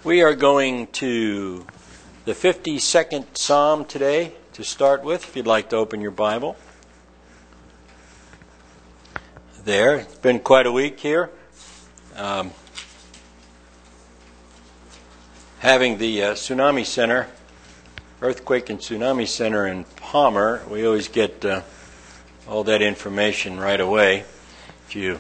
We are going to the 52nd Psalm today to start with, if you'd like to open your Bible. There, it's been quite a week here. Having the Tsunami Center, Earthquake and Tsunami Center in Palmer, we always get all that information right away. If you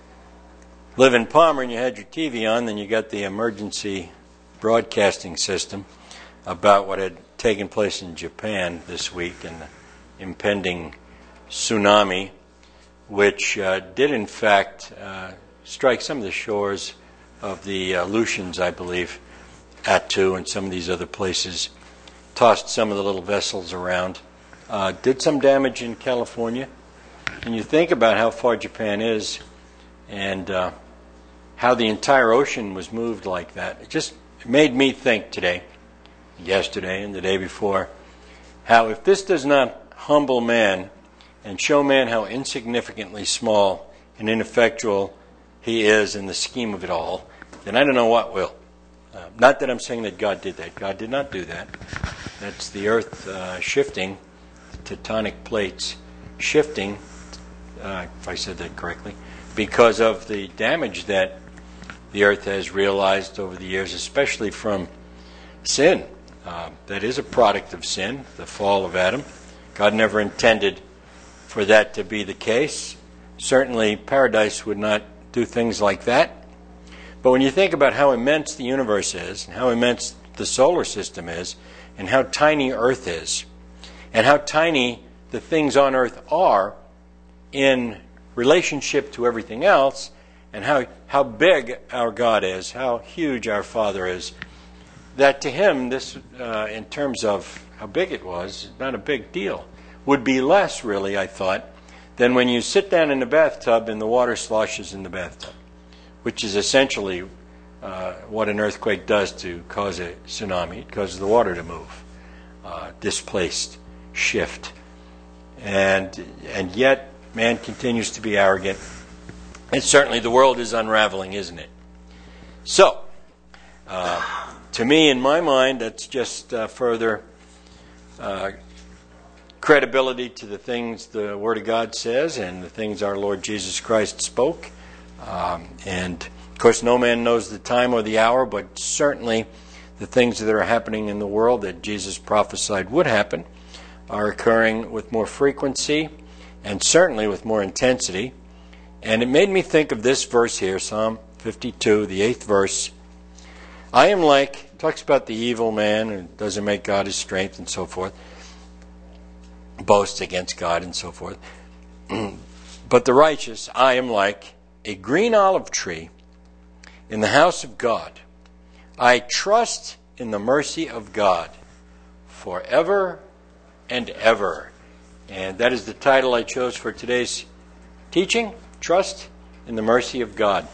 live in Palmer and you had your TV on, then you got the emergency broadcasting system about what had taken place in Japan this week and the impending tsunami, which did in fact strike some of the shores of the Aleutians, I believe, Attu and some of these other places, tossed some of the little vessels around, did some damage in California. And you think about how far Japan is and how the entire ocean was moved like that. It made me think today, yesterday and the day before, how if this does not humble man and show man how insignificantly small and ineffectual he is in the scheme of it all, then I don't know what will. Not that I'm saying that God did that. God did not do that. That's the earth shifting, tectonic plates shifting, if I said that correctly, because of the damage that the earth has realized over the years, especially from sin. That is a product of sin, the fall of Adam. God never intended for that to be the case. Certainly, paradise would not do things like that. But when you think about how immense the universe is, and how immense the solar system is, and how tiny Earth is, and how tiny the things on Earth are in relationship to everything else, and how big our God is, how huge our Father is, that to him, this, in terms of how big it was, not a big deal. Would be less, really, I thought, than when you sit down in the bathtub and the water sloshes in the bathtub, which is essentially what an earthquake does to cause a tsunami. It causes the water to move, displaced, shift. And yet, man continues to be arrogant. And certainly the world is unraveling, isn't it? So, to me, in my mind, that's just further credibility to the things the Word of God says and the things our Lord Jesus Christ spoke. And, of course, no man knows the time or the hour, but certainly the things that are happening in the world that Jesus prophesied would happen are occurring with more frequency and certainly with more intensity. And it made me think of this verse here, Psalm 52, the 8th verse. I am like, talks about the evil man who doesn't make God his strength and so forth, boasts against God and so forth. But the righteous, I am like a green olive tree in the house of God. I trust in the mercy of God forever and ever. And that is the title I chose for today's teaching. Trust in the mercy of God.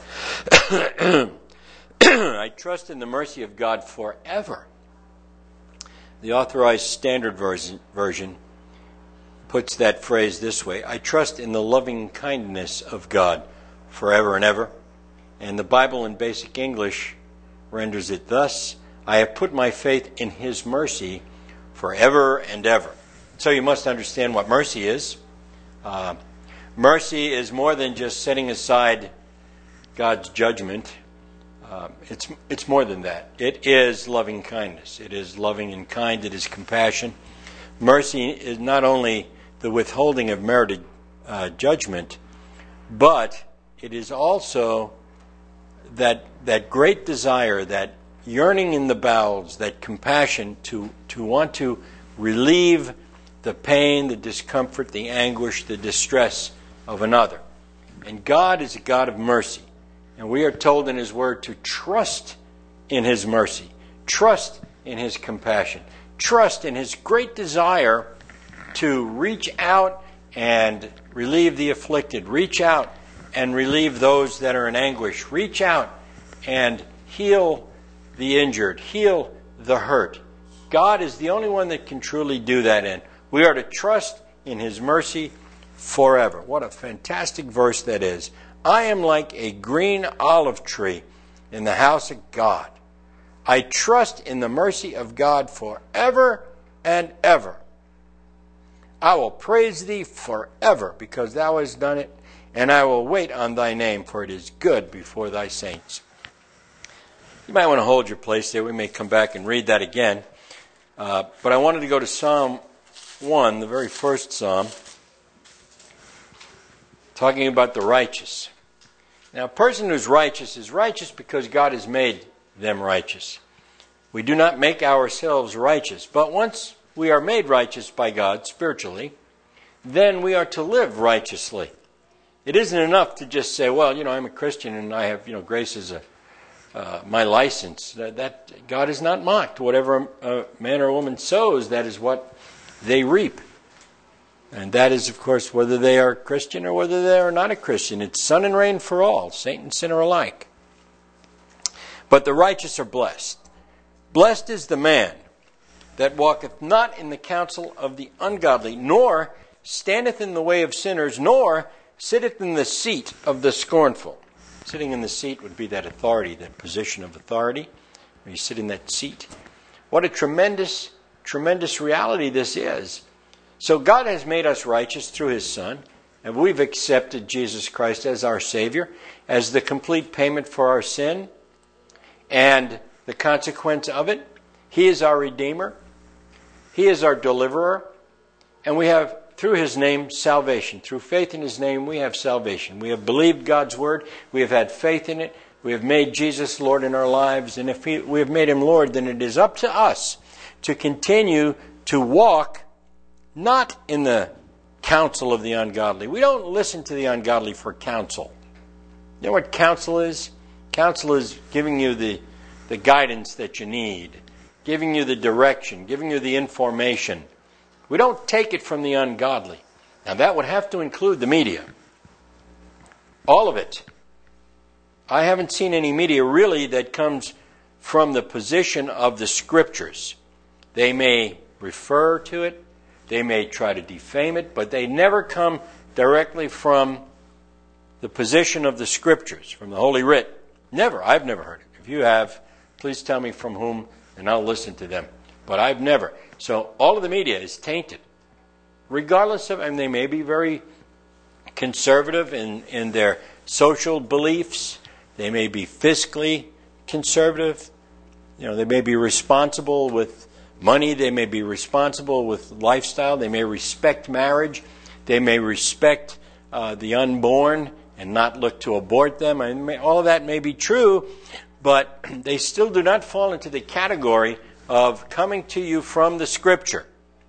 I trust in the mercy of God forever. The Authorized Standard Version puts that phrase this way: I trust in the loving kindness of God forever and ever. And the Bible in Basic English renders it thus: I have put my faith in His mercy forever and ever. So you must understand what mercy is. Mercy is more than just setting aside God's judgment. It's more than that. It is loving kindness. It is loving and kind. It is compassion. Mercy is not only the withholding of merited judgment, but it is also that great desire, that yearning in the bowels, that compassion to want to relieve the pain, the discomfort, the anguish, the distress of another. And God is a God of mercy. And we are told in His Word to trust in His mercy, trust in His compassion, trust in His great desire to reach out and relieve the afflicted, reach out and relieve those that are in anguish, reach out and heal the injured, heal the hurt. God is the only one that can truly do that, and we are to trust in His mercy forever. What a fantastic verse that is. I am like a green olive tree in the house of God. I trust in the mercy of God forever and ever. I will praise thee forever, because thou hast done it, and I will wait on thy name, for it is good before thy saints. You might want to hold your place there. We may come back and read that again. But I wanted to go to Psalm 1, the very first psalm, talking about the righteous. Now, a person who's righteous is righteous because God has made them righteous. We do not make ourselves righteous, but once we are made righteous by God spiritually, then we are to live righteously. It isn't enough to just say, well, I'm a Christian and I have, grace as my license. That God is not mocked. Whatever a man or a woman sows, that is what they reap. And that is, of course, whether they are Christian or whether they are not a Christian. It's sun and rain for all, saint and sinner alike. But the righteous are blessed. Blessed is the man that walketh not in the counsel of the ungodly, nor standeth in the way of sinners, nor sitteth in the seat of the scornful. Sitting in the seat would be that authority, that position of authority, where you sit in that seat. What a tremendous, tremendous reality this is. So God has made us righteous through His Son, and we've accepted Jesus Christ as our Savior, as the complete payment for our sin, and the consequence of it. He is our Redeemer. He is our Deliverer. And we have, through His name, salvation. Through faith in His name, we have salvation. We have believed God's Word. We have had faith in it. We have made Jesus Lord in our lives. And if we have made Him Lord, then it is up to us to continue to walk not in the counsel of the ungodly. We don't listen to the ungodly for counsel. You know what counsel is? Counsel is giving you the guidance that you need, giving you the direction, giving you the information. We don't take it from the ungodly. Now that would have to include the media. All of it. I haven't seen any media really that comes from the position of the Scriptures. They may refer to it, they may try to defame it, but they never come directly from the position of the Scriptures, from the Holy Writ. Never. I've never heard it. If you have, please tell me from whom, and I'll listen to them. But I've never. So all of the media is tainted. Regardless of, they may be very conservative in their social beliefs. They may be fiscally conservative. They may be responsible with money. They may be responsible with lifestyle. They may respect marriage. They may respect the unborn and not look to abort them. All of that may be true, but they still do not fall into the category of coming to you from the Scripture.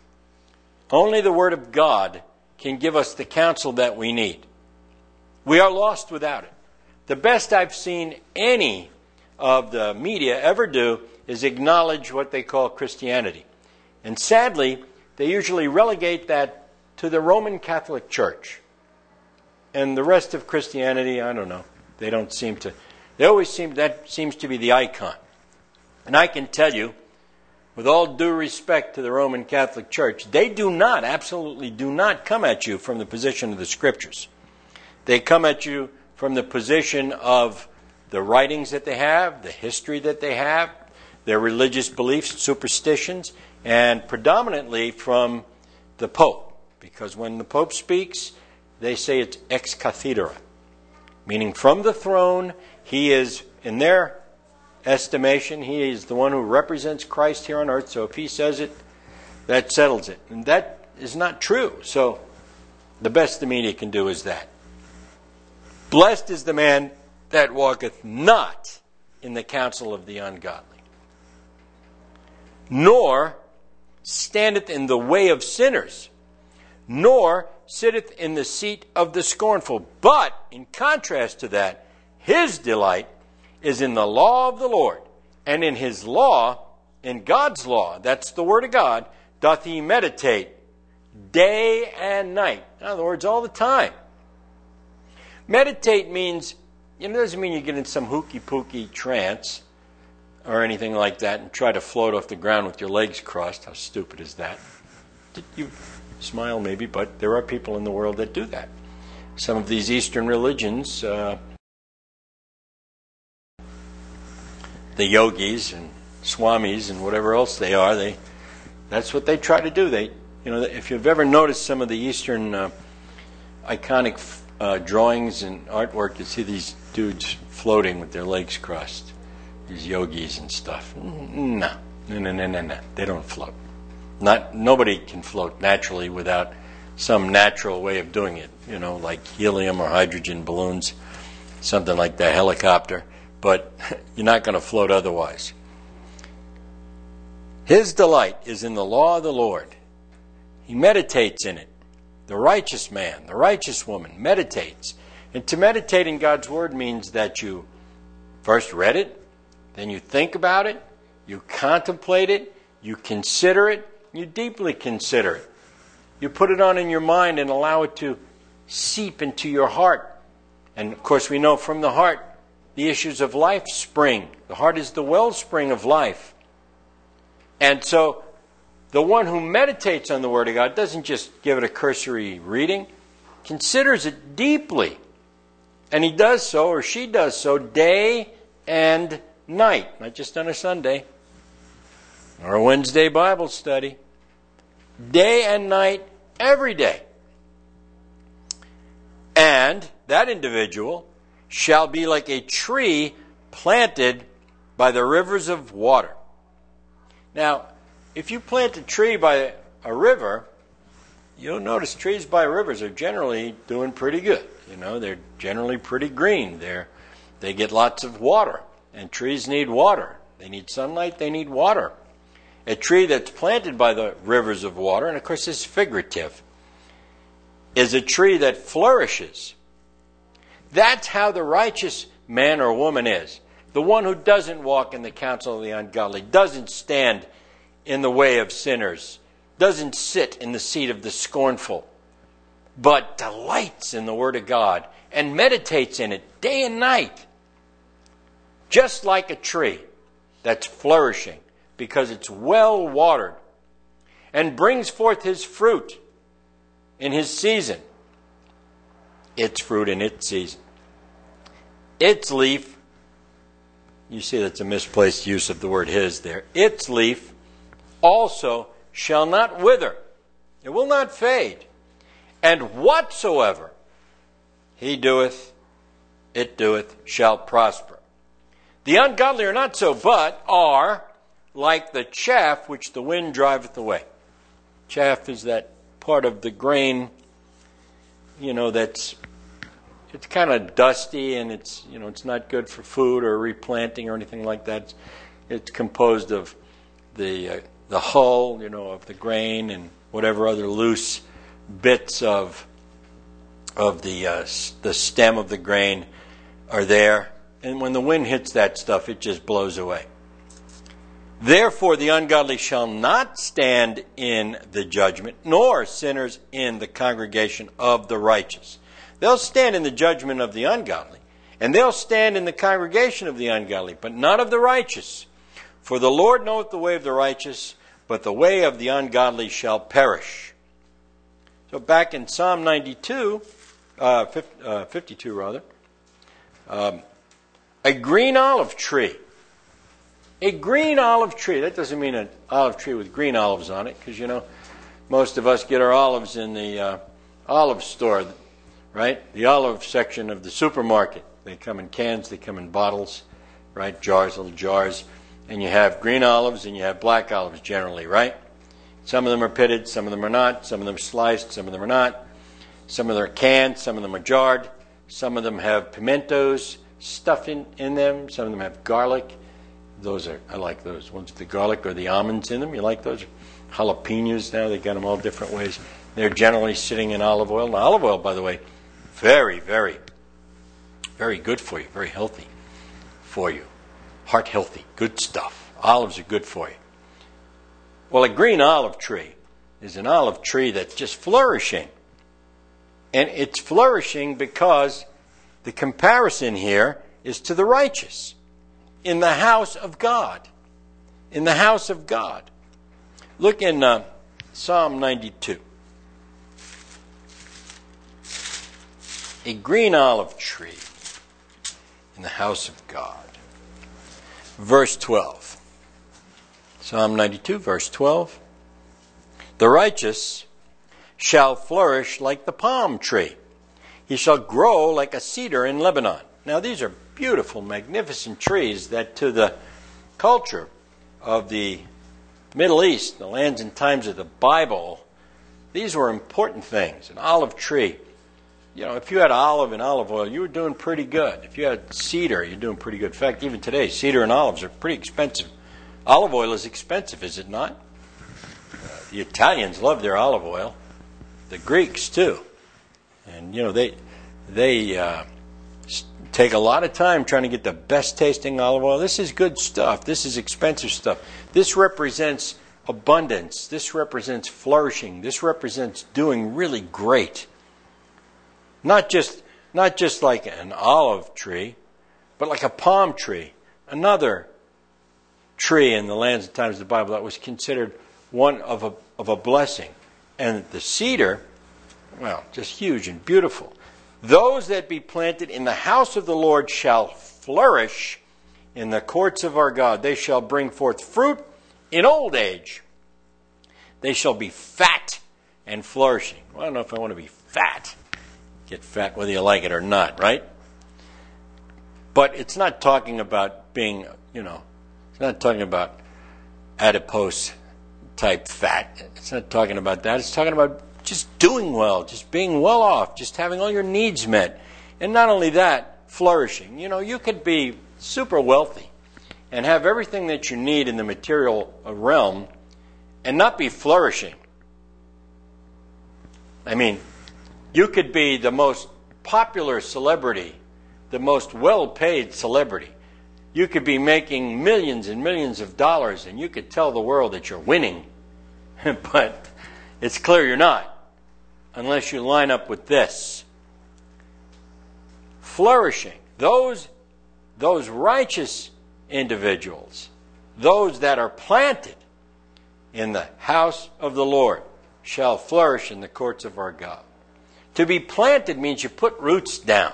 Only the Word of God can give us the counsel that we need. We are lost without it. The best I've seen any of the media ever do is acknowledge what they call Christianity. And sadly, they usually relegate that to the Roman Catholic Church. And the rest of Christianity, I don't know. They always seem, that seems to be the icon. And I can tell you, with all due respect to the Roman Catholic Church, they absolutely do not come at you from the position of the Scriptures. They come at you from the position of the writings that they have, the history that they have, their religious beliefs, superstitions, and predominantly from the Pope. Because when the Pope speaks, they say it's ex cathedra, meaning from the throne. He is, in their estimation, he is the one who represents Christ here on earth. So if he says it, that settles it. And that is not true. So the best the media can do is that. Blessed is the man that walketh not in the counsel of the ungodly, nor standeth in the way of sinners, nor sitteth in the seat of the scornful. But, in contrast to that, his delight is in the law of the Lord, and in His law, in God's law, that's the Word of God, doth he meditate day and night. In other words, all the time. Meditate means, it doesn't mean you get in some hooky-pooky trance or anything like that and try to float off the ground with your legs crossed. How stupid is that? You smile maybe, but there are people in the world that do that. Some of these Eastern religions, the yogis and swamis and whatever else they are, that's what they try to do. If you've ever noticed some of the Eastern iconic drawings and artwork, you see these dudes floating with their legs crossed, these yogis and stuff. No. They don't float. Nobody can float naturally without some natural way of doing it, like helium or hydrogen balloons, something like that, helicopter. But you're not going to float otherwise. His delight is in the law of the Lord. He meditates in it. The righteous man, the righteous woman meditates. And to meditate in God's Word means that you first read it, then you think about it, you contemplate it, you consider it, you deeply consider it. You put it on in your mind and allow it to seep into your heart. And of course we know from the heart the issues of life spring. The heart is the wellspring of life. And so the one who meditates on the Word of God doesn't just give it a cursory reading, considers it deeply. And he does so, or she does so, day and night. Not just on a Sunday or a Wednesday Bible study. Day and night, every day. And that individual shall be like a tree planted by the rivers of water. Now, if you plant a tree by a river, you'll notice trees by rivers are generally doing pretty good. They're generally pretty green. They get lots of water, and trees need water. They need sunlight, they need water. A tree that's planted by the rivers of water, and of course this is figurative, is a tree that flourishes. That's how the righteous man or woman is. The one who doesn't walk in the counsel of the ungodly, doesn't stand in the way of sinners, doesn't sit in the seat of the scornful, but delights in the Word of God and meditates in it day and night. Just like a tree that's flourishing because it's well watered and brings forth his fruit in his season. Its fruit in its season. Its leaf, you see that's a misplaced use of the word his there. Its leaf also shall not wither. It will not fade. And whatsoever he doeth, it doeth, shall prosper. The ungodly are not so, but are like the chaff which the wind driveth away. Chaff is that part of the grain, it's kind of dusty and it's not good for food or replanting or anything like that. It's composed of the hull, of the grain and whatever other loose bits of the stem of the grain are there. And when the wind hits that stuff, it just blows away. Therefore the ungodly shall not stand in the judgment, nor sinners in the congregation of the righteous. They'll stand in the judgment of the ungodly, and they'll stand in the congregation of the ungodly, but not of the righteous. For the Lord knoweth the way of the righteous, but the way of the ungodly shall perish. So back in Psalm 52 rather, a green olive tree. A green olive tree. That doesn't mean an olive tree with green olives on it, because, most of us get our olives in the olive store, right? The olive section of the supermarket. They come in cans, they come in bottles, right? Jars, little jars. And you have green olives and you have black olives generally, right? Some of them are pitted, some of them are not. Some of them are sliced, some of them are not. Some of them are canned, some of them are jarred. Some of them have pimentos stuff in them. Some of them have garlic. I like those ones with the garlic or the almonds in them. You like those? Jalapenos now, they got them all different ways. They're generally sitting in olive oil. Now, olive oil, by the way, very, very, very good for you, very healthy for you. Heart healthy, good stuff. Olives are good for you. Well, a green olive tree is an olive tree that's just flourishing. And it's flourishing because the comparison here is to the righteous. In the house of God. In the house of God. Look in Psalm 92. A green olive tree in the house of God. Verse 12. Psalm 92, verse 12. The righteous shall flourish like the palm tree. He shall grow like a cedar in Lebanon. Now these are beautiful, magnificent trees that to the culture of the Middle East, the lands and times of the Bible, these were important things. An olive tree. You know, if you had olive and olive oil, you were doing pretty good. If you had cedar, you're doing pretty good. In fact, even today, cedar and olives are pretty expensive. Olive oil is expensive, is it not? The Italians love their olive oil. The Greeks, too. And, you know, they take a lot of time trying to get the best tasting olive oil. This is good stuff. This is expensive stuff. This represents abundance. This represents flourishing. This represents doing really great. Not just like an olive tree, but like a palm tree. Another tree in the lands and times of the Bible that was considered one of a blessing. And the cedar, well, just huge and beautiful. Those that be planted in the house of the Lord shall flourish in the courts of our God. They shall bring forth fruit in old age. They shall be fat and flourishing. Well, I don't know if I want to be fat. Get fat whether you like it or not, right? But it's not talking about being, it's not talking about adipose type fat. It's not talking about that. It's talking about just doing well, just being well off, just having all your needs met. And not only that, flourishing. You know, you could be super wealthy and have everything that you need in the material realm and not be flourishing. I mean, you could be the most popular celebrity, the most well-paid celebrity. You could be making millions and millions of dollars, and you could tell the world that you're winning. But it's clear you're not, unless you line up with this. Flourishing. Those righteous individuals, those that are planted in the house of the Lord, shall flourish in the courts of our God. To be planted means you put roots down.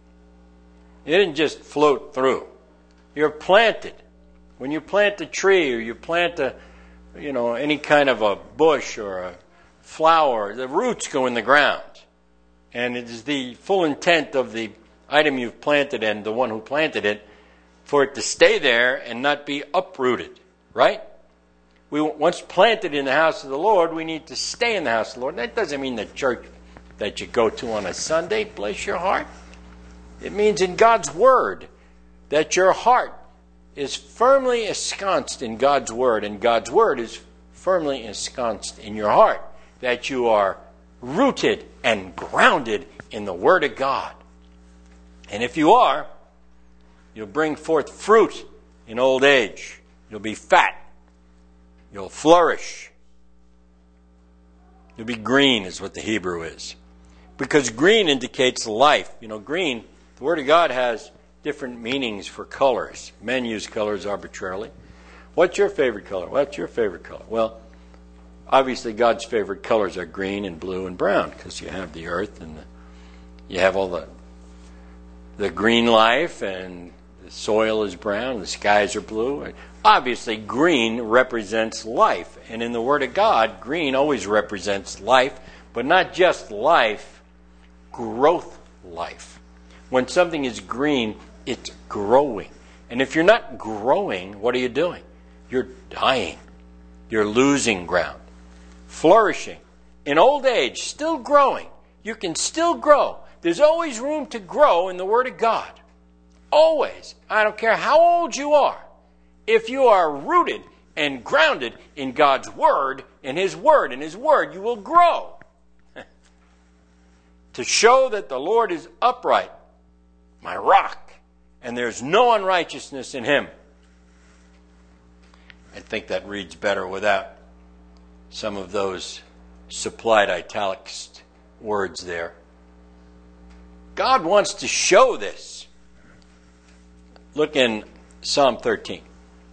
You didn't just float through. You're planted. When you plant a tree or you plant any kind of a bush or a flower, the roots go in the ground. And it is the full intent of the item you've planted and the one who planted it for it to stay there and not be uprooted. Right? Once planted in the house of the Lord, we need to stay in the house of the Lord. That doesn't mean the church that you go to on a Sunday, bless your heart. It means in God's Word that your heart is firmly ensconced in God's Word, and God's Word is firmly ensconced in your heart, that you are rooted and grounded in the Word of God. And if you are, you'll bring forth fruit in old age. You'll be fat. You'll flourish. You'll be green is what the Hebrew is. Because green indicates life. You know, green, the Word of God has different meanings for colors. Men use colors arbitrarily. What's your favorite color? What's your favorite color? Well, obviously God's favorite colors are green and blue and brown because you have the earth and you have all the green life, and the soil is brown, the skies are blue. Obviously green represents life. And in the Word of God, green always represents life, but not just life, growth life. When something is green, it's growing. And if you're not growing, what are you doing? You're dying. You're losing ground. Flourishing. In old age, still growing. You can still grow. There's always room to grow in the Word of God. Always. I don't care how old you are. If you are rooted and grounded in God's Word, in His Word, you will grow. To show that the Lord is upright, my rock, and there's no unrighteousness in Him. I think that reads better without some of those supplied italics words there. God wants to show this. Look in Psalm 13.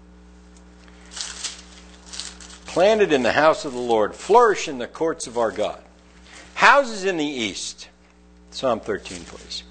Planted in the house of the Lord, flourish in the courts of our God. Houses in the east. Psalm 13, please.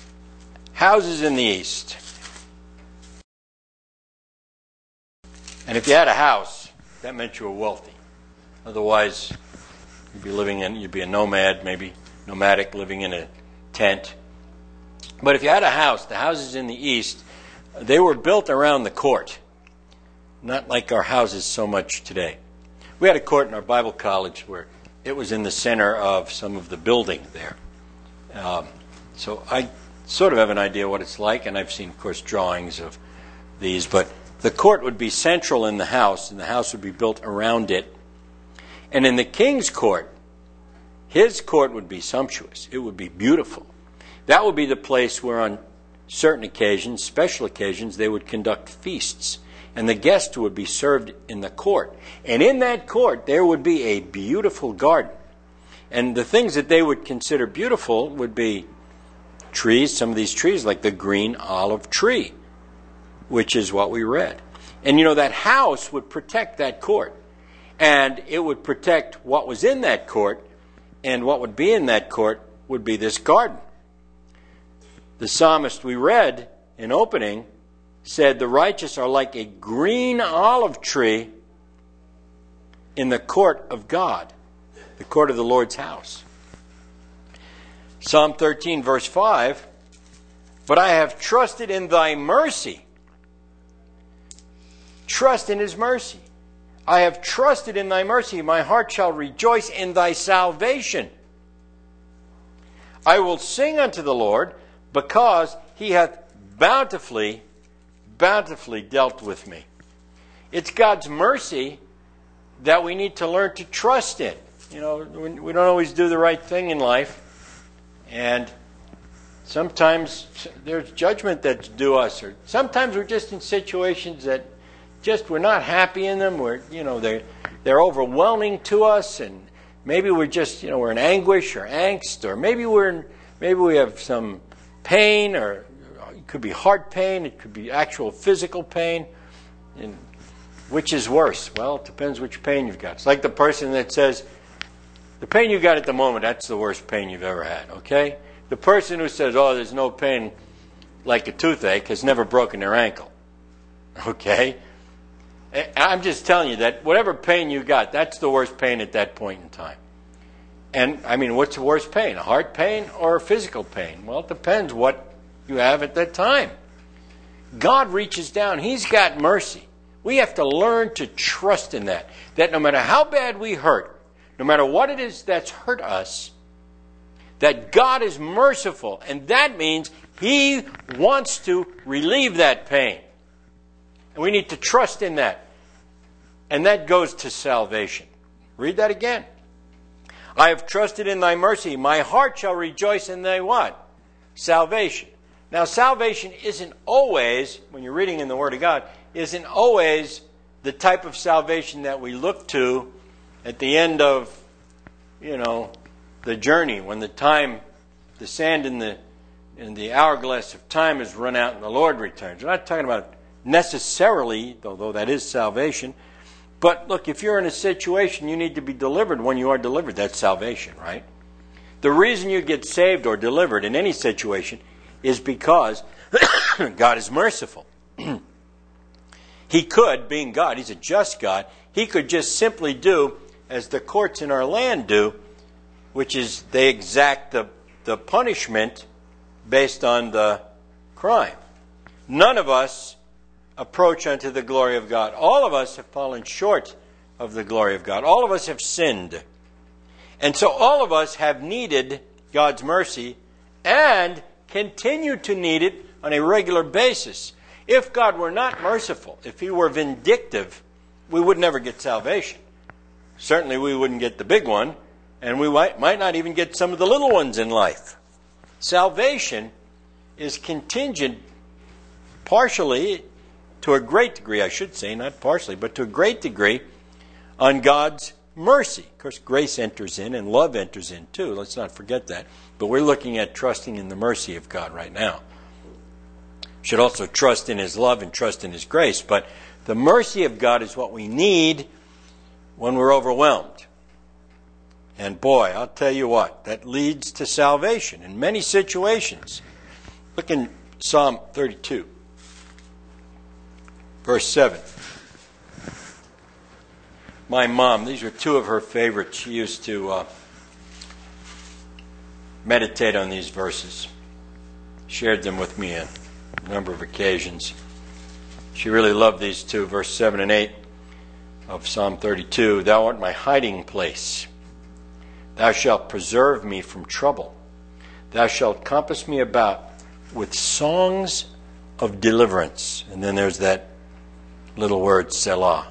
Houses in the east. And if you had a house, that meant you were wealthy. Otherwise, you'd be a nomad, maybe nomadic, living in a tent. But if you had a house, the houses in the East, they were built around the court. Not like our houses so much today. We had a court in our Bible college where it was in the center of some of the building there. So I sort of have an idea what it's like, and I've seen, of course, drawings of these. But the court would be central in the house, and the house would be built around it. And in the king's court, his court would be sumptuous. It would be beautiful. That would be the place where on certain occasions, special occasions, they would conduct feasts. And the guests would be served in the court. And in that court, there would be a beautiful garden. And the things that they would consider beautiful would be trees, some of these trees, like the green olive tree, which is what we read. And that house would protect that court. And it would protect what was in that court. And what would be in that court would be this garden. The psalmist we read in opening said, the righteous are like a green olive tree in the court of God, the court of the Lord's house. Psalm 13, verse 5, but I have trusted in thy mercy. Trust in his mercy. I have trusted in thy mercy. My heart shall rejoice in thy salvation. I will sing unto the Lord, because he hath bountifully dealt with me. It's God's mercy that we need to learn to trust in. We don't always do the right thing in life. And sometimes there's judgment that's due us. Or sometimes we're just in situations that we're not happy in them. They're overwhelming to us. And maybe we're we're in anguish or angst. Or maybe we have some pain, or it could be heart pain, it could be actual physical pain. And which is worse? Well, it depends which pain you've got. It's like the person that says, the pain you got at the moment, that's the worst pain you've ever had, okay? The person who says, oh, there's no pain like a toothache has never broken their ankle, okay? I'm just telling you that whatever pain you got, that's the worst pain at that point in time. And, what's the worst pain? A heart pain or a physical pain? Well, it depends what you have at that time. God reaches down. He's got mercy. We have to learn to trust in that. That no matter how bad we hurt, no matter what it is that's hurt us, that God is merciful. And that means he wants to relieve that pain. And we need to trust in that. And that goes to salvation. Read that again. I have trusted in thy mercy. My heart shall rejoice in thy what? Salvation. Now, salvation isn't always, when you're reading in the Word of God, isn't always the type of salvation that we look to at the end of, the journey, when the sand in the hourglass of time has run out and the Lord returns. We're not talking about necessarily, although that is salvation. But look, if you're in a situation you need to be delivered, when you are delivered, that's salvation, right? The reason you get saved or delivered in any situation is because God is merciful. He could, being God, he's a just God, he could just simply do as the courts in our land do, which is they exact the punishment based on the crime. None of us approach unto the glory of God. All of us have fallen short of the glory of God. All of us have sinned. And so all of us have needed God's mercy and continue to need it on a regular basis. If God were not merciful, if he were vindictive, we would never get salvation. Certainly we wouldn't get the big one, and we might not even get some of the little ones in life. Salvation is contingent partially, to a great degree, I should say, not partially, but to a great degree, on God's mercy. Of course, grace enters in and love enters in too. Let's not forget that. But we're looking at trusting in the mercy of God right now. We should also trust in his love and trust in his grace. But the mercy of God is what we need when we're overwhelmed. And boy, I'll tell you what, that leads to salvation in many situations. Look in Psalm 32. Verse 7. my mom, these were two of her favorites. She used to meditate on these verses. Shared them with me on a number of occasions. She really loved these two, verse 7 and 8 of Psalm 32. Thou art my hiding place. Thou shalt preserve me from trouble. Thou shalt compass me about with songs of deliverance. And then there's that little word, Selah.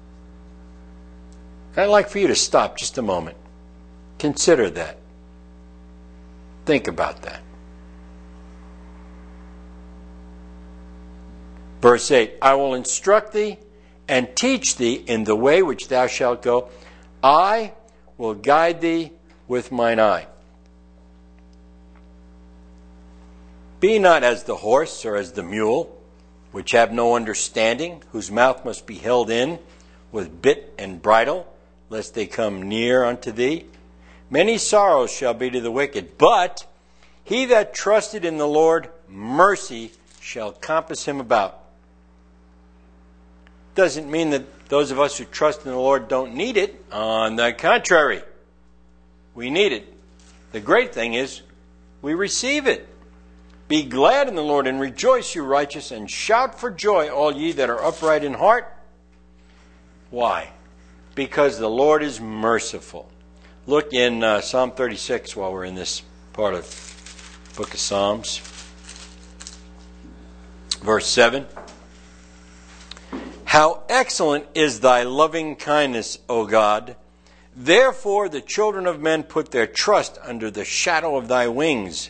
I'd like for you to stop just a moment. Consider that. Think about that. Verse 8, I will instruct thee and teach thee in the way which thou shalt go. I will guide thee with mine eye. Be not as the horse or as the mule, which have no understanding, whose mouth must be held in with bit and bridle, lest they come near unto thee. Many sorrows shall be to the wicked, but he that trusted in the Lord, mercy shall compass him about. Doesn't mean that those of us who trust in the Lord don't need it. On the contrary, we need it. The great thing is we receive it. Be glad in the Lord and rejoice, you righteous, and shout for joy, all ye that are upright in heart. Why? Because the Lord is merciful. Look in Psalm 36 while we're in this part of the book of Psalms. Verse 7. How excellent is thy loving kindness, O God! Therefore the children of men put their trust under the shadow of thy wings.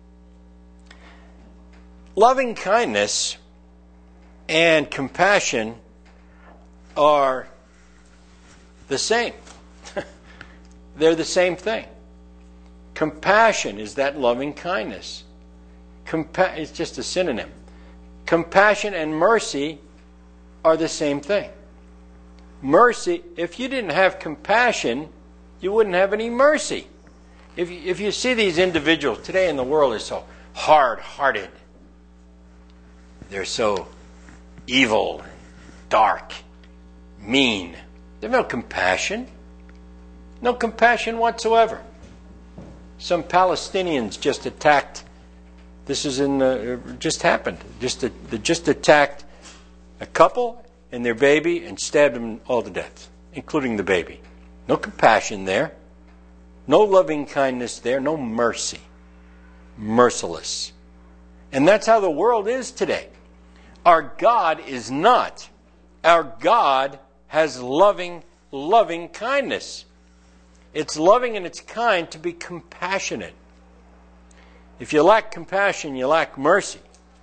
Loving kindness and compassion are the same. They're the same thing. Compassion is that loving kindness. It's just a synonym. Compassion and mercy are the same thing. Mercy, if you didn't have compassion, you wouldn't have any mercy. If you see these individuals today in the world are so hard-hearted, they're so evil, dark, mean. They have no compassion. No compassion whatsoever. Some Palestinians just attacked. This is just happened. They just attacked a couple and their baby and stabbed them all to death, including the baby. No compassion there. No loving kindness there. No mercy. Merciless. And that's how the world is today. Our God is not. Our God has loving kindness. It's loving and it's kind to be compassionate. If you lack compassion, you lack mercy.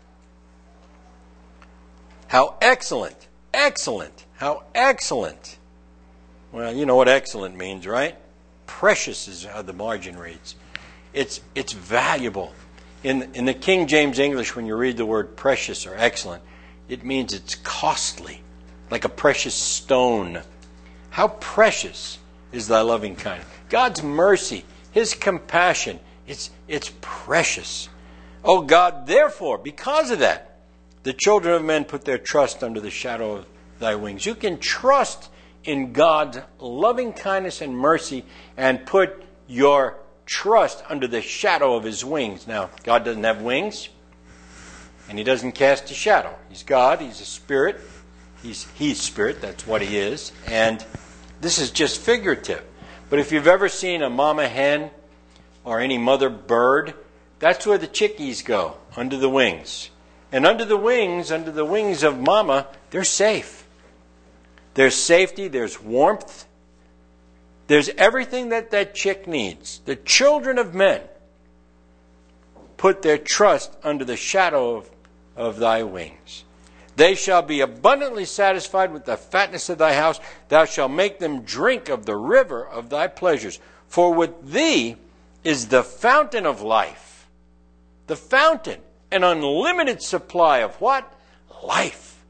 How excellent, how excellent. Well, you know what excellent means, right? Precious is how the margin reads. It's valuable. In the King James English, when you read the word precious or excellent, it means it's costly, like a precious stone. How precious is thy loving kindness. God's mercy, His compassion, it's precious. Oh God, therefore, because of that, the children of men put their trust under the shadow of thy wings. You can trust in God's loving kindness and mercy and put your trust under the shadow of His wings. Now, God doesn't have wings, and He doesn't cast a shadow. He's God, He's a spirit. He's spirit, that's what He is. And this is just figurative. But if you've ever seen a mama hen or any mother bird, that's where the chickies go, under the wings. And under the wings of mama, they're safe. There's safety, there's warmth. There's everything that chick needs. The children of men put their trust under the shadow of thy wings. They shall be abundantly satisfied with the fatness of thy house. Thou shalt make them drink of the river of thy pleasures. For with thee is the fountain of life. The fountain, an unlimited supply of what? Life.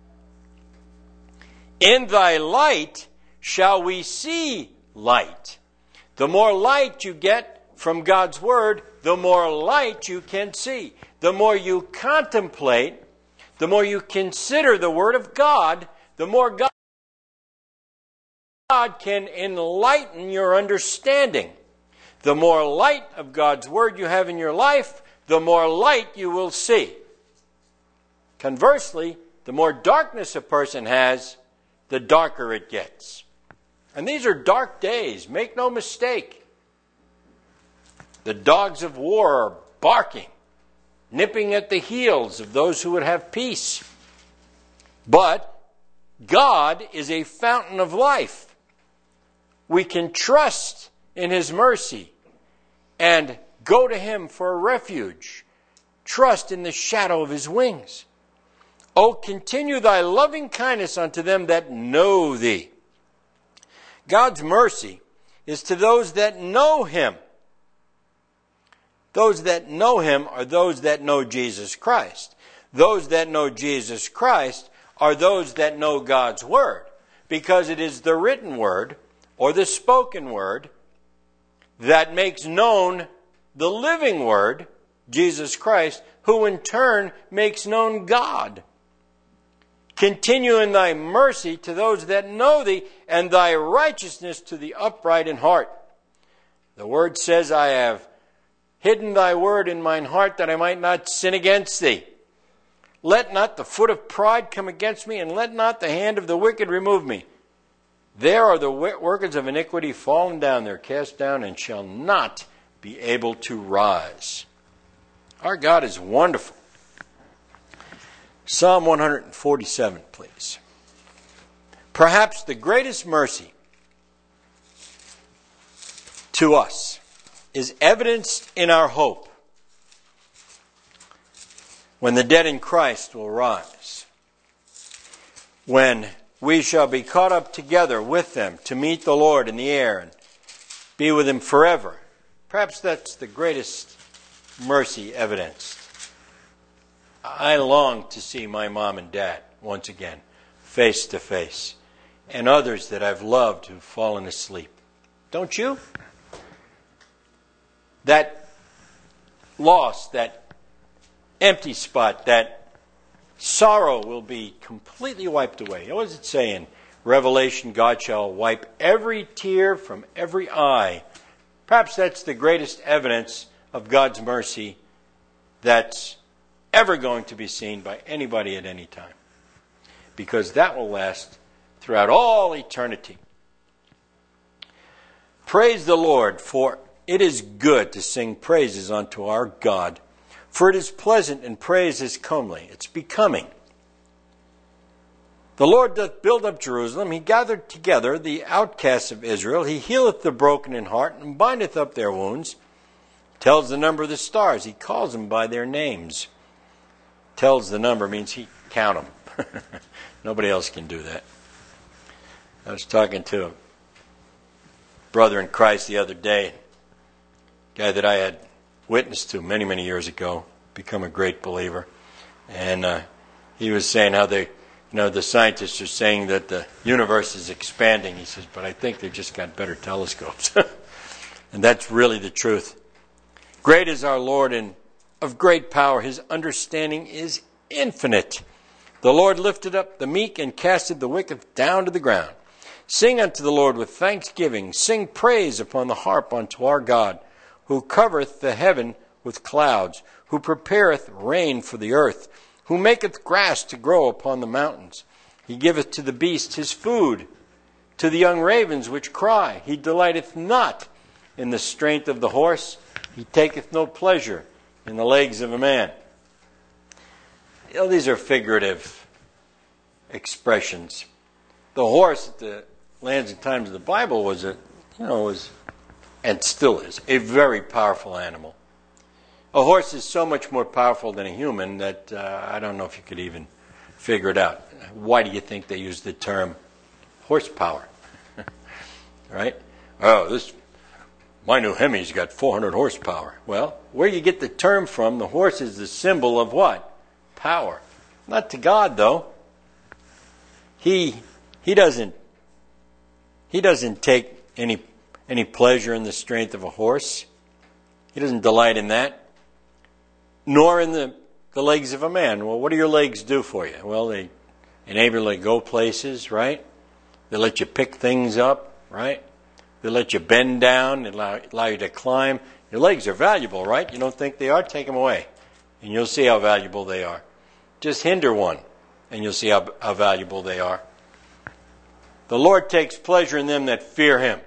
In thy light shall we see light. The more light you get from God's Word, the more light you can see. The more you contemplate, the more you consider the Word of God, the more God God can enlighten your understanding. The more light of God's Word you have in your life, the more light you will see. Conversely, the more darkness a person has, the darker it gets. And these are dark days, make no mistake. The dogs of war are barking, nipping at the heels of those who would have peace. But God is a fountain of life. We can trust in His mercy and go to Him for a refuge. Trust in the shadow of His wings. Oh, continue thy loving kindness unto them that know thee. God's mercy is to those that know Him. Those that know Him are those that know Jesus Christ. Those that know Jesus Christ are those that know God's Word, because it is the written Word or the spoken Word that makes known the living Word, Jesus Christ, who in turn makes known God. Continue in thy mercy to those that know thee, and thy righteousness to the upright in heart. The Word says, I have hidden thy word in mine heart that I might not sin against thee. Let not the foot of pride come against me, and let not the hand of the wicked remove me. There are the workers of iniquity fallen down, they're cast down, and shall not be able to rise. Our God is wonderful. Psalm 147, please. Perhaps the greatest mercy to us is evidenced in our hope when the dead in Christ will rise, when we shall be caught up together with them to meet the Lord in the air and be with Him forever. Perhaps that's the greatest mercy evidenced. I long to see my mom and dad once again, face to face, and others that I've loved who've fallen asleep. Don't you? That loss, that empty spot, that sorrow will be completely wiped away. What does it say in Revelation? God shall wipe every tear from every eye. Perhaps that's the greatest evidence of God's mercy that's ever going to be seen by anybody at any time, because that will last throughout all eternity. Praise the Lord, for it is good to sing praises unto our God, for it is pleasant and praise is comely. It's becoming. The Lord doth build up Jerusalem. He gathered together the outcasts of Israel. He healeth the broken in heart and bindeth up their wounds. Tells the number of the stars. He calls them by their names. Tells the number means he count them. Nobody else can do that. I was talking to a brother in Christ the other day, a guy that I had witnessed to many, many years ago, become a great believer. And he was saying how the scientists are saying that the universe is expanding. He says, but I think they've just got better telescopes. And that's really the truth. Great is our Lord and of great power. His understanding is infinite. The Lord lifted up the meek and casted the wicked down to the ground. Sing unto the Lord with thanksgiving. Sing praise upon the harp unto our God, who covereth the heaven with clouds, who prepareth rain for the earth, who maketh grass to grow upon the mountains. He giveth to the beast his food, to the young ravens which cry. He delighteth not in the strength of the horse. He taketh no pleasure in the legs of a man. These are figurative expressions. The horse at the lands and times of the Bible was and still is a very powerful animal. A horse is so much more powerful than a human that I don't know if you could even figure it out. Why do you think they use the term horsepower? Right? Oh, my new Hemi's got 400 horsepower. Well, where you get the term from, the horse is the symbol of what? Power. Not to God, though. He doesn't take any pleasure in the strength of a horse. He doesn't delight in that. Nor in the legs of a man. Well, what do your legs do for you? Well, they enable you to go places, right? They let you pick things up, right? They let you bend down, they allow you to climb. Your legs are valuable, right? You don't think they are? Take them away, and you'll see how valuable they are. Just hinder one, and you'll see how valuable they are. The Lord takes pleasure in them that fear Him,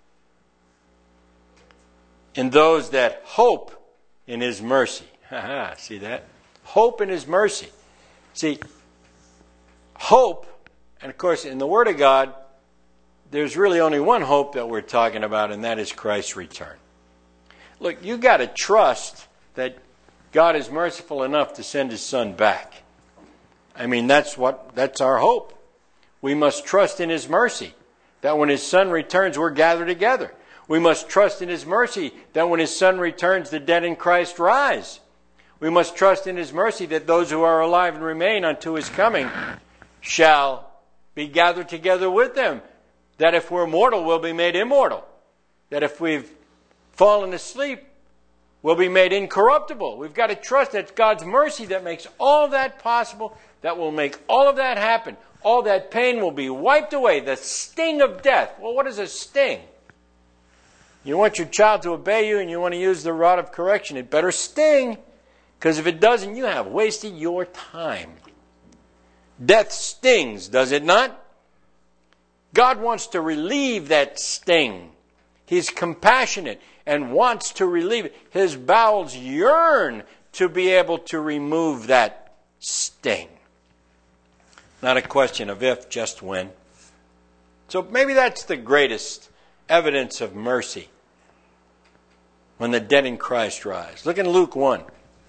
in those that hope in His mercy. See that? Hope in His mercy. See, hope, and of course in the Word of God, there's really only one hope that we're talking about, and that is Christ's return. Look, you got to trust that God is merciful enough to send His Son back. I mean, that's our hope. We must trust in His mercy, that when His Son returns, we're gathered together. We must trust in His mercy that when His Son returns, the dead in Christ rise. We must trust in His mercy that those who are alive and remain unto His coming shall be gathered together with them. That if we're mortal, we'll be made immortal. That if we've fallen asleep, we'll be made incorruptible. We've got to trust that it's God's mercy that makes all of that possible, that will make all of that happen. All that pain will be wiped away. The sting of death. Well, what is a sting? You want your child to obey you and you want to use the rod of correction. It better sting. Because if it doesn't, you have wasted your time. Death stings, does it not? God wants to relieve that sting. He's compassionate and wants to relieve it. His bowels yearn to be able to remove that sting. Not a question of if, just when. So maybe that's the greatest evidence of mercy. When the dead in Christ rise. Look in Luke 1.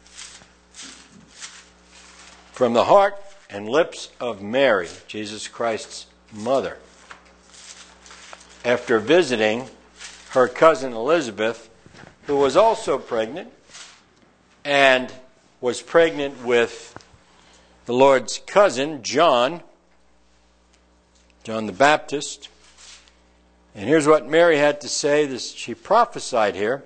From the heart and lips of Mary, Jesus Christ's mother, after visiting her cousin Elizabeth, who was also pregnant, and was pregnant with the Lord's cousin, John the Baptist. And here's what Mary had to say. She prophesied here.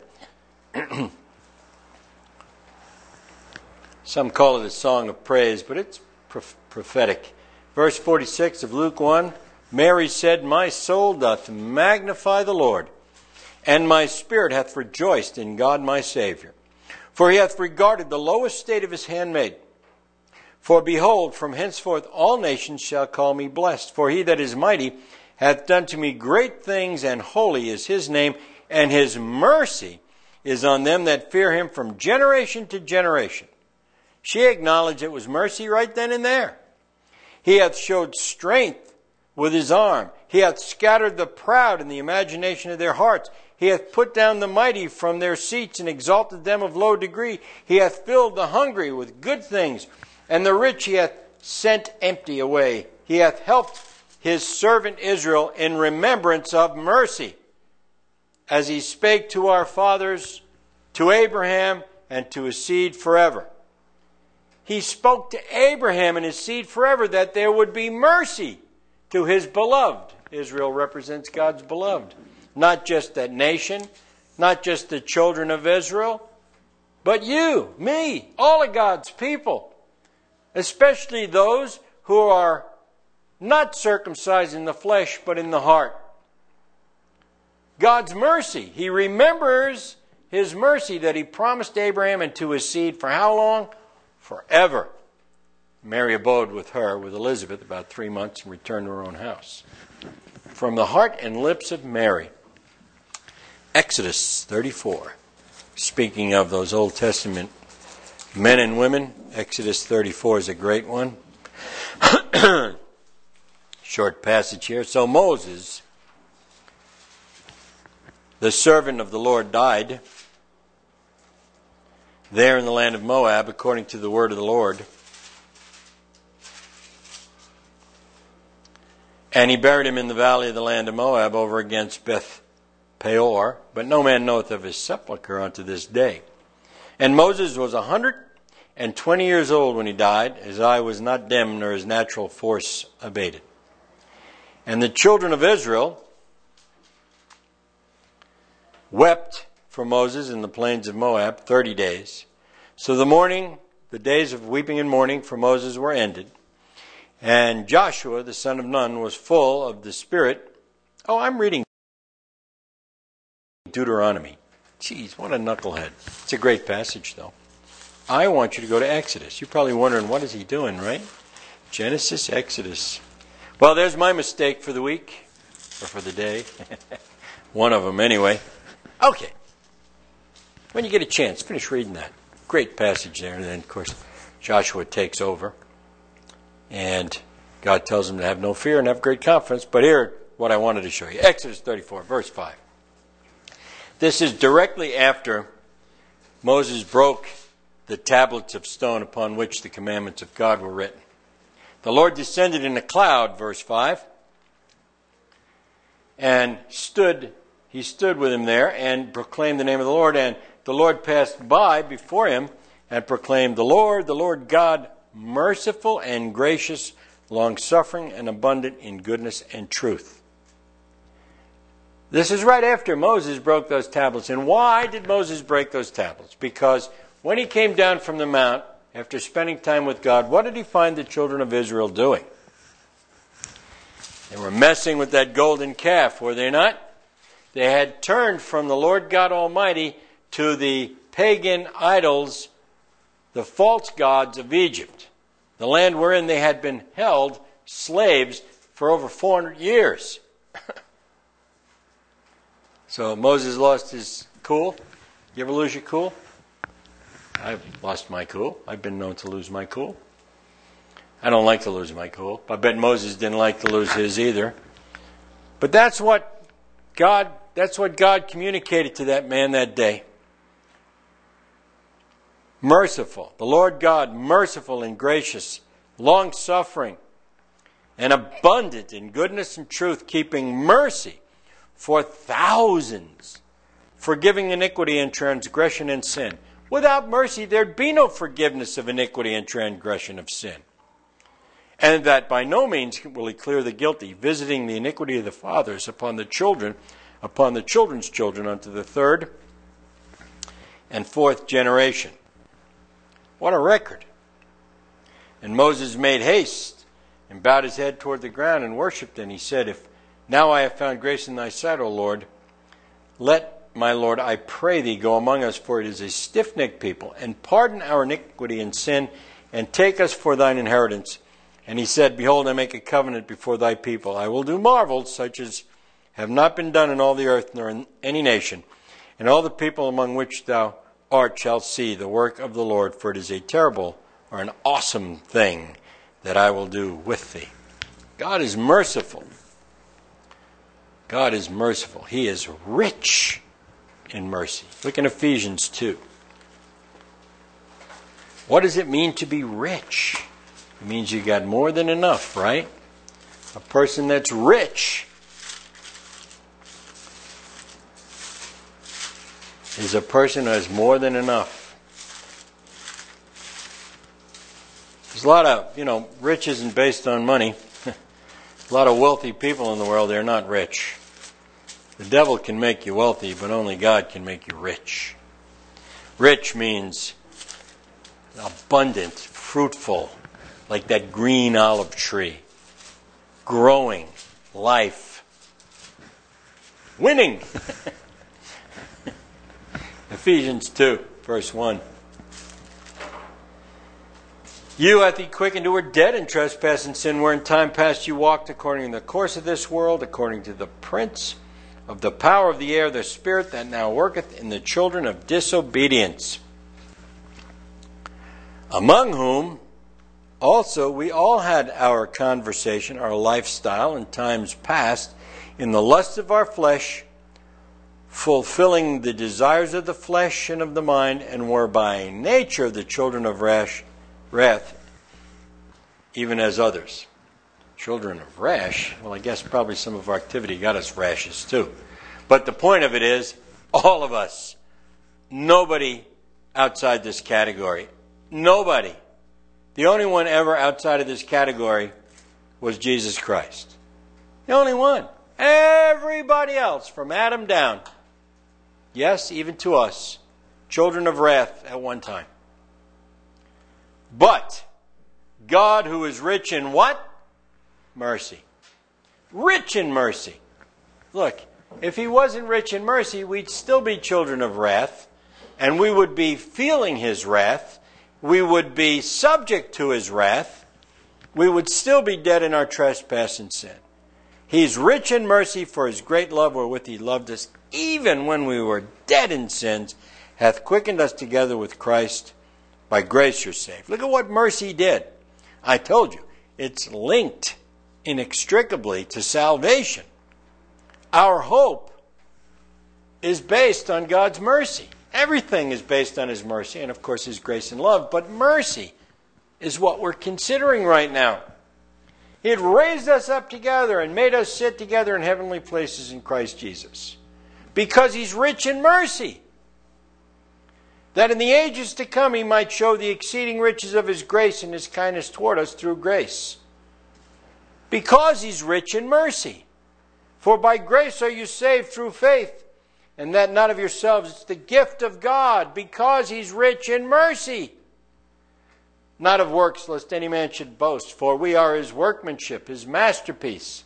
Some call it a song of praise, but it's prophetic. Verse 46 of Luke 1, Mary said, My soul doth magnify the Lord, and my spirit hath rejoiced in God my Savior. For He hath regarded the low estate of His handmaid. For behold, from henceforth all nations shall call me blessed. For He that is mighty hath done to me great things, and holy is His name, and His mercy is on them that fear Him from generation to generation. She acknowledged it was mercy right then and there. He hath showed strength with His arm. He hath scattered the proud in the imagination of their hearts. He hath put down the mighty from their seats and exalted them of low degree. He hath filled the hungry with good things, and the rich He hath sent empty away. He hath helped His servant Israel in remembrance of mercy, as He spake to our fathers, to Abraham, and to his seed forever. He spoke to Abraham and his seed forever that there would be mercy to His beloved. Israel represents God's beloved. Not just that nation, not just the children of Israel, but you, me, all of God's people. Especially those who are not circumcised in the flesh, but in the heart. God's mercy. He remembers His mercy that He promised Abraham and to his seed for how long? Forever. Mary abode with Elizabeth, about 3 months and returned to her own house. From the heart and lips of Mary. Exodus 34. Speaking of those Old Testament men and women, Exodus 34 is a great one. Short passage here. So Moses, the servant of the Lord, died there in the land of Moab, according to the word of the Lord. And he buried him in the valley of the land of Moab over against Beth Peor, but no man knoweth of his sepulchre unto this day. And Moses was 120 years old when he died. His eye was not dim, nor his natural force abated. And the children of Israel wept for Moses in the plains of Moab 30 days. So the days of weeping and mourning for Moses were ended. And Joshua, the son of Nun, was full of the Spirit. Oh, I'm reading Deuteronomy. Jeez, what a knucklehead. It's a great passage, though. I want you to go to Exodus. You're probably wondering, what is he doing, right? Genesis, Exodus. Well, there's my mistake for the week, or for the day. One of them, anyway. Okay. When you get a chance, finish reading that. Great passage there. And then, of course, Joshua takes over. And God tells him to have no fear and have great confidence. But here, what I wanted to show you. Exodus 34, verse 5. This is directly after Moses broke the tablets of stone upon which the commandments of God were written. The Lord descended in a cloud, verse 5, and he stood with him there and proclaimed the name of the Lord. And the Lord passed by before him and proclaimed, the Lord God, merciful and gracious, long-suffering and abundant in goodness and truth. This is right after Moses broke those tablets. And why did Moses break those tablets? Because when he came down from the mount, after spending time with God, what did he find the children of Israel doing? They were messing with that golden calf, were they not? They had turned from the Lord God Almighty to the pagan idols, the false gods of Egypt, the land wherein they had been held slaves for over 400 years. So Moses lost his cool. You ever lose your cool? I've lost my cool. I've been known to lose my cool. I don't like to lose my cool. I bet Moses didn't like to lose his either. But that's what God communicated to that man that day. Merciful. The Lord God, merciful and gracious, long-suffering, and abundant in goodness and truth, keeping mercy for thousands, forgiving iniquity and transgression and sin. Without mercy, there'd be no forgiveness of iniquity and transgression of sin. And that by no means will he clear the guilty, visiting the iniquity of the fathers upon the children, upon the children's children, unto the third and fourth generation. What a record. And Moses made haste and bowed his head toward the ground and worshipped, and he said, If now I have found grace in thy sight, O Lord, let my Lord, I pray thee, go among us, for it is a stiff-necked people, and pardon our iniquity and sin, and take us for thine inheritance. And he said, Behold, I make a covenant before thy people. I will do marvels such as have not been done in all the earth, nor in any nation. And all the people among which thou art shall see the work of the Lord, for it is a terrible or an awesome thing that I will do with thee. God is merciful. God is merciful. He is rich in mercy. Look in Ephesians 2. What does it mean to be rich? It means you got more than enough, right? A person that's rich is a person who has more than enough. There's a lot of, rich isn't based on money. A lot of wealthy people in the world, they're not rich. The devil can make you wealthy, but only God can make you rich. Rich means abundant, fruitful, like that green olive tree. Growing, life, winning. Ephesians 2, verse 1. You hath he quickened who were dead in trespass and sin, where in time past you walked according to the course of this world, according to the prince of the power of the air, the spirit that now worketh in the children of disobedience, among whom also we all had our conversation, our lifestyle in times past, in the lust of our flesh, fulfilling the desires of the flesh and of the mind, and were by nature the children of wrath, even as others. Children of rash, well, I guess probably some of our activity got us rashes too. But the point of it is, all of us, nobody outside this category. Nobody. The only one ever outside of this category was Jesus Christ. The only one. Everybody else, from Adam down, yes, even to us, children of wrath at one time. But God who is rich in what? Mercy. Rich in mercy. Look, if he wasn't rich in mercy, we'd still be children of wrath, and we would be feeling his wrath. We would be subject to his wrath. We would still be dead in our trespass and sin. He's rich in mercy, for his great love wherewith he loved us, even when we were dead in sins, hath quickened us together with Christ. By grace you're saved. Look at what mercy did. I told you, it's linked inextricably to salvation. Our hope is based on God's mercy. Everything is based on his mercy and, of course, his grace and love. But mercy is what we're considering right now. He had raised us up together and made us sit together in heavenly places in Christ Jesus, because he's rich in mercy, that in the ages to come he might show the exceeding riches of his grace and his kindness toward us through grace. Because he's rich in mercy. For by grace are you saved through faith, and that not of yourselves, it's the gift of God, because he's rich in mercy. Not of works, lest any man should boast, for we are his workmanship, his masterpiece,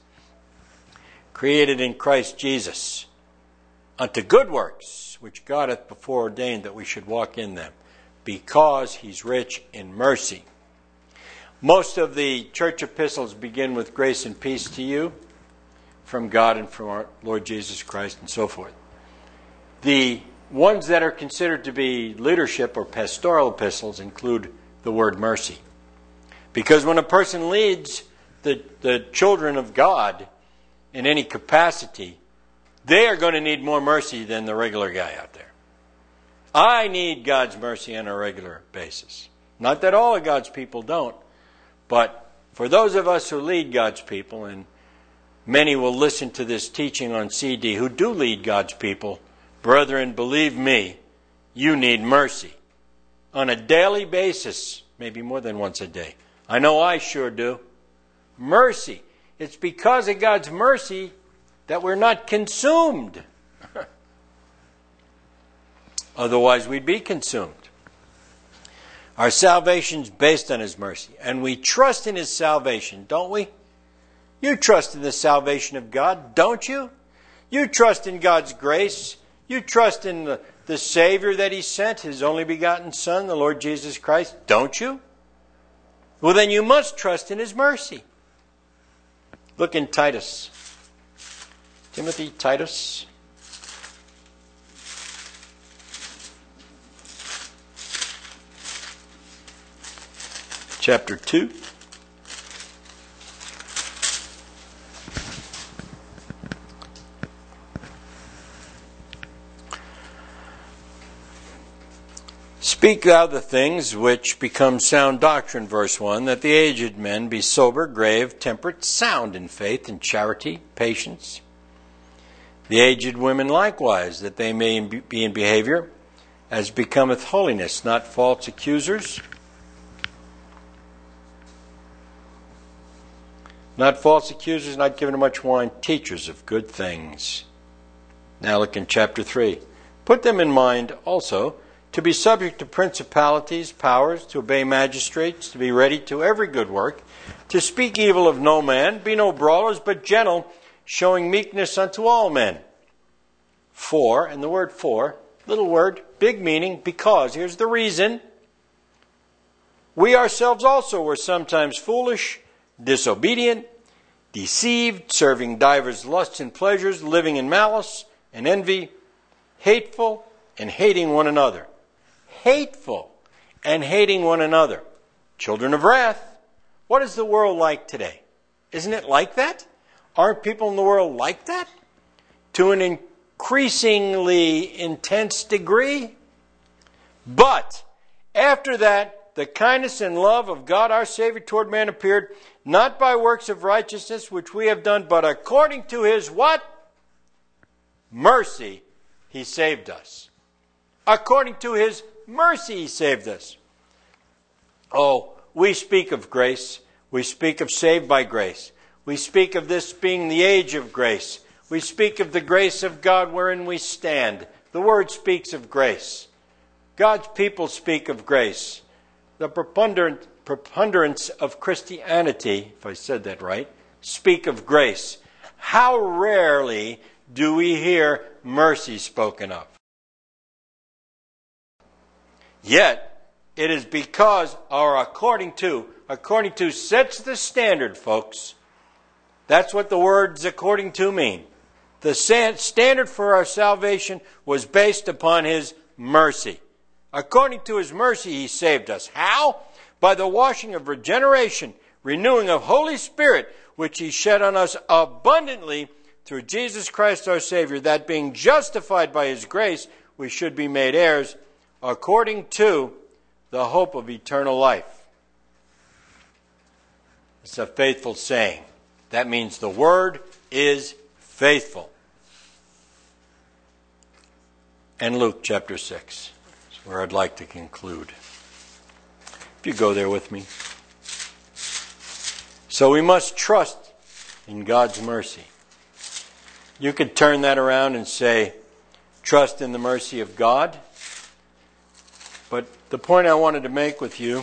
created in Christ Jesus, unto good works, which God hath before ordained that we should walk in them, because he's rich in mercy. Most of the church epistles begin with grace and peace to you from God and from our Lord Jesus Christ and so forth. The ones that are considered to be leadership or pastoral epistles include the word mercy. Because when a person leads the children of God in any capacity, they are going to need more mercy than the regular guy out there. I need God's mercy on a regular basis. Not that all of God's people don't, but for those of us who lead God's people, and many will listen to this teaching on CD who do lead God's people, brethren, believe me, you need mercy on a daily basis, maybe more than once a day. I know I sure do. Mercy. It's because of God's mercy that we're not consumed. Otherwise, we'd be consumed. Our salvation's based on his mercy, and we trust in his salvation, don't we? You trust in the salvation of God, don't you? You trust in God's grace. You trust in the Savior that he sent, his only begotten Son, the Lord Jesus Christ, don't you? Well, then you must trust in his mercy. Look in Titus. Timothy, Titus. Chapter 2. Speak thou the things which become sound doctrine, verse 1, that the aged men be sober, grave, temperate, sound in faith and charity, patience. The aged women likewise, that they may be in behavior as becometh holiness, not false accusers, not given to much wine, teachers of good things. Now look in chapter 3. Put them in mind also to be subject to principalities, powers, to obey magistrates, to be ready to every good work, to speak evil of no man, be no brawlers, but gentle, showing meekness unto all men. For, and the word for, little word, big meaning, because. Here's the reason. We ourselves also were sometimes foolish, disobedient, deceived, serving divers lusts and pleasures, living in malice and envy, hateful and hating one another. Hateful and hating one another. Children of wrath. What is the world like today? Isn't it like that? Aren't people in the world like that? To an increasingly intense degree? But after that, the kindness and love of God our Savior toward man appeared, not by works of righteousness which we have done, but according to his what? Mercy, he saved us. According to his mercy, he saved us. Oh, we speak of grace. We speak of saved by grace. We speak of this being the age of grace. We speak of the grace of God wherein we stand. The Word speaks of grace. God's people speak of grace. The preponderant preponderance of Christianity, if I said that right, speak of grace. How rarely do we hear mercy spoken of? Yet, it is because our according to sets the standard, folks. That's what the words according to mean. The standard for our salvation was based upon His mercy. According to His mercy, He saved us. How? By the washing of regeneration, renewing of Holy Spirit, which He shed on us abundantly through Jesus Christ our Savior, that being justified by His grace, we should be made heirs according to the hope of eternal life. It's a faithful saying. That means the Word is faithful. And Luke chapter 6 is where I'd like to conclude. If you go there with me. So we must trust in God's mercy. You could turn that around and say, trust in the mercy of God. But the point I wanted to make with you,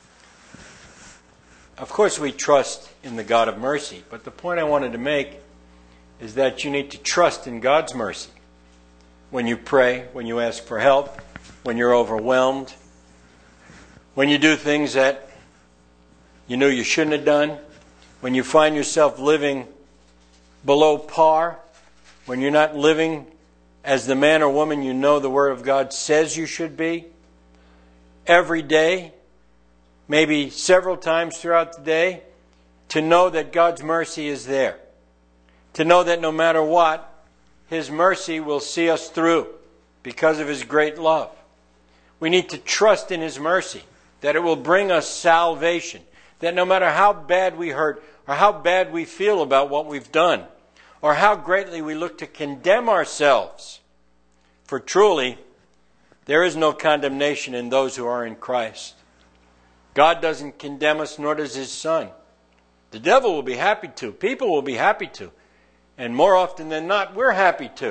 of course we trust in the God of mercy, but the point I wanted to make is that you need to trust in God's mercy. When you pray, when you ask for help, when you're overwhelmed, when you do things that you know you shouldn't have done, when you find yourself living below par, when you're not living as the man or woman you know the Word of God says you should be, every day, maybe several times throughout the day, to know that God's mercy is there. To know that no matter what, His mercy will see us through because of His great love. We need to trust in His mercy, that it will bring us salvation. That no matter how bad we hurt, or how bad we feel about what we've done, or how greatly we look to condemn ourselves, for truly, there is no condemnation in those who are in Christ. God doesn't condemn us, nor does His Son. The devil will be happy to. People will be happy to. And more often than not, we're happy to.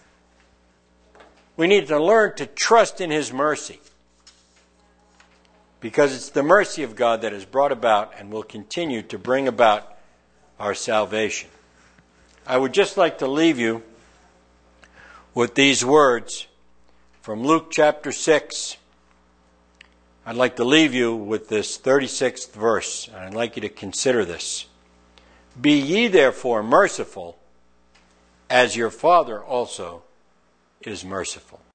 We need to learn to trust in His mercy. Because it's the mercy of God that has brought about and will continue to bring about our salvation. I would just like to leave you with these words from Luke chapter 6. I'd like to leave you with this 36th verse, and I'd like you to consider this. Be ye therefore merciful, as your Father also is merciful.